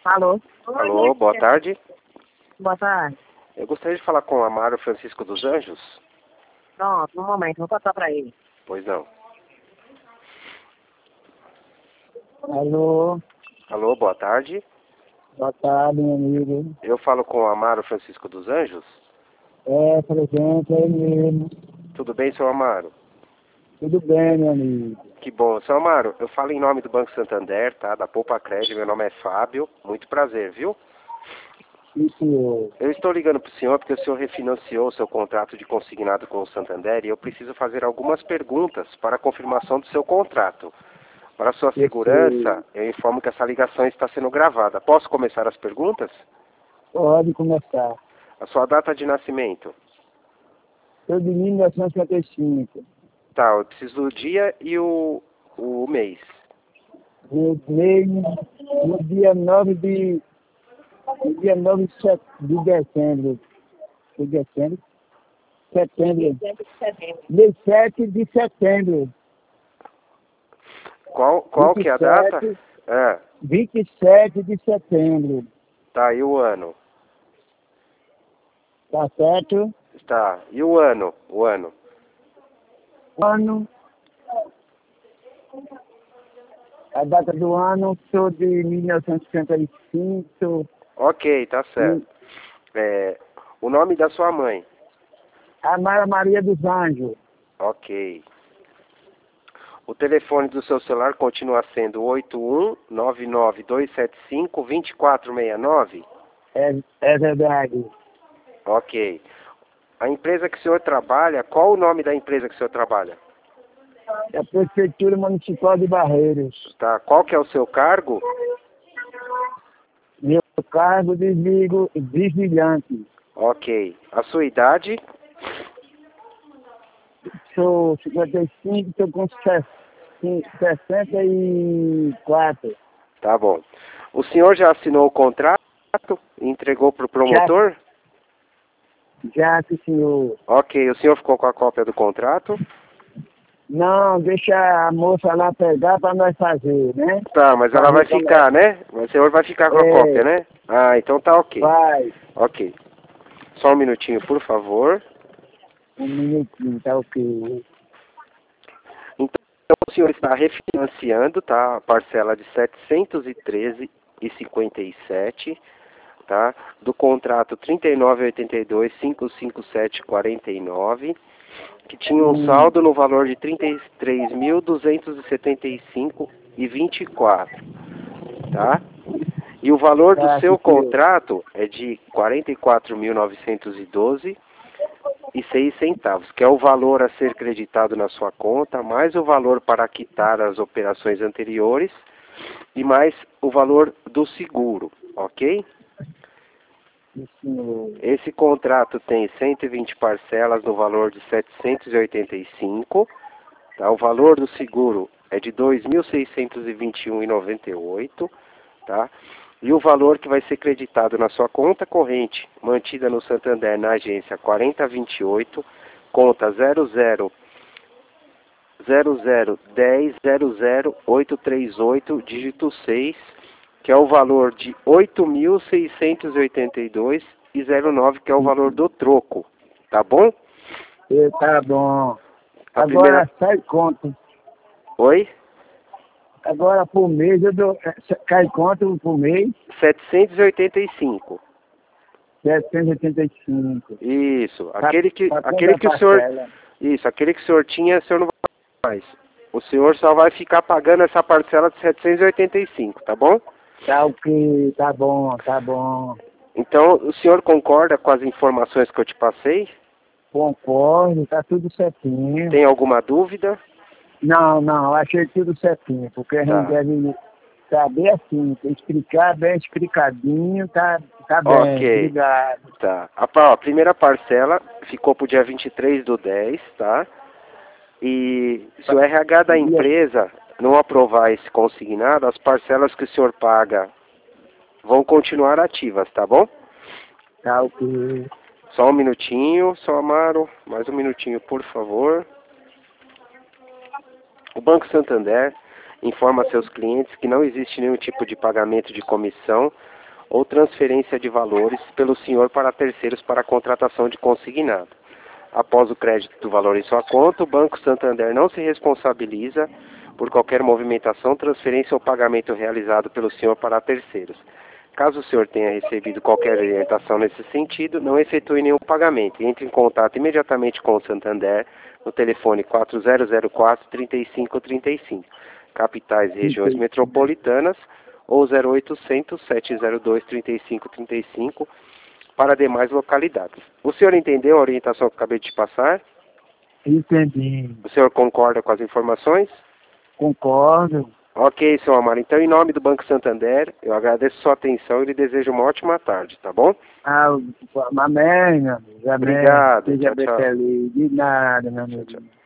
Alô? Alô, boa tarde. Boa tarde. Eu gostaria de falar com o Amaro Francisco dos Anjos. Pronto, no momento, vou passar para ele. Pois não. Alô? Alô, boa tarde. Boa tarde, meu amigo. Eu falo com o Amaro Francisco dos Anjos. É, presente, é ele mesmo. Tudo bem, seu Amaro? Tudo bem, meu amigo. Que bom. Seu Amaro, eu falo em nome do Banco Santander, tá? Da Poupa Crédito. Meu nome é Fábio. Muito prazer, viu? Sim, senhor. Eu estou ligando para o senhor porque o senhor refinanciou seu contrato de consignado com o Santander e eu preciso fazer algumas perguntas para a confirmação do seu contrato. Para sua Eu segurança, eu informo que essa ligação está sendo gravada. Posso começar as perguntas? Pode começar. A sua data de nascimento? Sou de 1955. Tá, eu preciso do dia e o mês. No meio, no dia 9 de... No dia 9 de dezembro. De dezembro? Setembro. Dia 7 de setembro. Qual que é a data? 27, É, 27 de setembro. tá, e o ano? Tá certo? Tá, e o ano? O ano. Ano, a data do ano, sou de 1955, Ok, tá certo. É, o nome da sua mãe? Amara Maria dos Anjos. Ok. O telefone do seu celular continua sendo 81-99275-2469? É verdade. Ok. A empresa que o senhor trabalha, qual o nome da empresa que o senhor trabalha? É a Prefeitura Municipal de Barreiros. Tá, qual que é o seu cargo? Meu cargo desligo vigilante. Ok. A sua idade? Sou 55, estou com 64. Tá bom. O senhor já assinou o contrato e entregou para o Já, promotor? já, sim, senhor. Ok. O senhor ficou com a cópia do contrato? Não, deixa a moça lá pegar para nós fazer, né? Tá, mas Pra ela vai ver como ficar, né? O senhor vai ficar com a cópia, é. né? Ah, então tá ok. Vai. Ok. Só um minutinho, por favor. Um minutinho, tá ok. Então, o senhor está refinanciando, tá? A parcela de 713,57, tá? Do contrato 3982-55749, que tinha um saldo no valor de 33.275,24, tá? E o valor do Tá, seu senhor. contrato é de 44.912,06 que é o valor a ser creditado na sua conta, mais o valor para quitar as operações anteriores e mais o valor do seguro, ok? Sim, senhor. Esse contrato tem 120 parcelas no valor de 785, tá? O valor do seguro é de 2.621,98, tá? E o valor que vai ser creditado na sua conta corrente, mantida no Santander na agência 4028, conta 001000100838, dígito 6, que é o valor de 8.682,09, que é o valor do troco. Tá bom? Tá bom. A primeira... Agora sai conta. Oi? Agora por mês eu dou. Cai conta por mês, 785. 785. Isso. Pra Aquele toda a que o senhor... parcela. Isso, aquele que o senhor tinha, o senhor não vai mais. O senhor só vai ficar pagando essa parcela de 785, tá bom? Tá ok, tá bom, tá bom. Então, o senhor concorda com as informações que eu te passei? Concordo, tá tudo certinho. Tem alguma dúvida? Não, achei tudo certinho, porque a gente Tá. deve saber assim, explicar bem explicadinho, tá bem, Ok. obrigado. Tá. A primeira parcela ficou pro dia 23/10, tá? E se o RH da empresa não aprovar esse consignado, as parcelas que o senhor paga vão continuar ativas, tá bom? Tá ok. Só um minutinho, só Amaro, mais um minutinho, por favor. O Banco Santander informa a seus clientes que não existe nenhum tipo de pagamento de comissão ou transferência de valores pelo senhor para terceiros para a contratação de consignado. Após o crédito do valor em sua conta, o Banco Santander não se responsabiliza por qualquer movimentação, transferência ou pagamento realizado pelo senhor para terceiros. Caso o senhor tenha recebido qualquer orientação nesse sentido, não efetue nenhum pagamento. Entre em contato imediatamente com o Santander no telefone 4004-3535, capitais e regiões metropolitanas, ou 0800 702 3535 para demais localidades. O senhor entendeu a orientação que eu acabei de te passar? Entendi. O senhor concorda com as informações? Concordo. Ok, seu Amaro. Então, em nome do Banco Santander, eu agradeço sua atenção e lhe desejo uma ótima tarde, tá bom? Amém, meu amigo. Amém. Obrigado. Seja Tchau, tchau. feliz. De nada, meu amigo. Tchau, tchau.